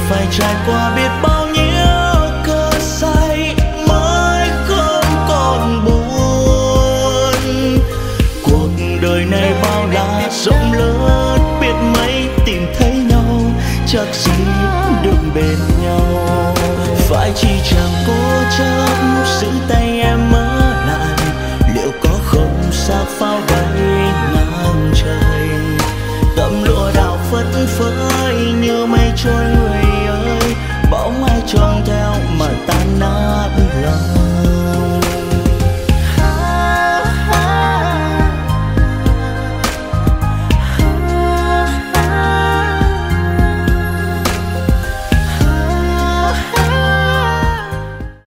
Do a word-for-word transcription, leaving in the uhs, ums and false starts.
phải trải qua biết bao nhiêu cơn say mới không còn buồn. Cuộc đời này bao la rộng lớn, biết mấy tìm thấy nhau chắc gì được bên nhau. Phải chi chẳng cố chấp giữ tay em ở lại, liệu có không xác pháo bay